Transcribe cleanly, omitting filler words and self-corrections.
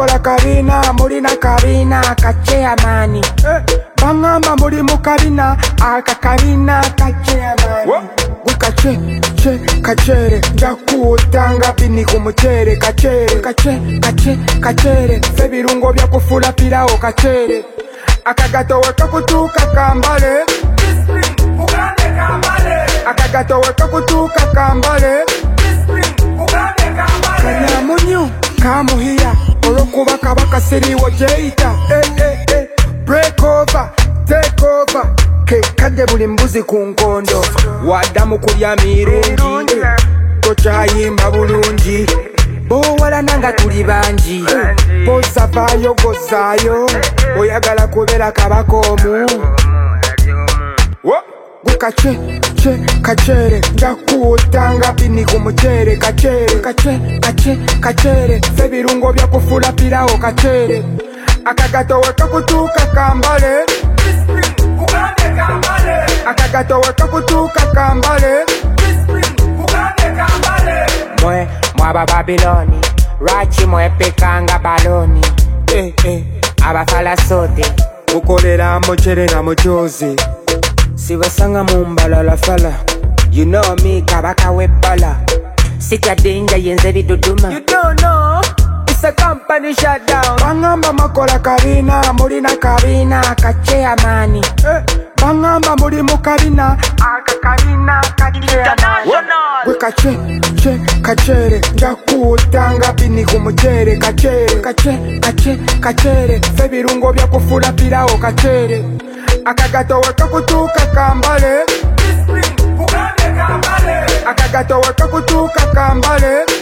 makola kabina, mulina kabina kachea mani. Bangamba muri mu kabina, aka kabina kachea mani. Kache, che, kachere, njakutanga pini kumuchere, kachere, kache, kache, kachere, sebirungo bya kufula pirao kachere. Akagato weka kutuka kambale, ugande kambale. Akagato weka kutuka kambale, ugande kambale. Kanyamunyu, kamuhia, olokuba kabaka siriwo jeita. Break over, take over. Kekade buli mbuzi ku nkondo, wadamu kulya mirungi, tokyayimba bulungi. Bowala nanga tuli bangi, bosavayo gozaayo, oyagala kubeera kabakomu. Gwe kache, che, kachere, njakuutanga pini ku muchere, kachere, kache, kache, kachere, sebirungo bya kufula pirao kachere. Akagato weka kutuka kambale, akagato weka kutuka kambale, mwe mwaba Babiloni, rachi mwe pekanga baloni. Abafala sote ukolera mochere na mochozi, siwasanga mumbalala fala. You know me kabaka webala, sitya danger yenze biduduma. You don't know, it's a company shutdown. Bangamba makola kabina, mulina kabina kachea mani. Bangamba muri mu kabina, aka kabina kachea mani. Gwe kache, che, kachere, njakutanga pini ku muchere, kachere, kache, kache, kachere, sebirungo bya kufula pirao kachere. Akagato weka kutuka kambale, akagato weka kutuka kambale.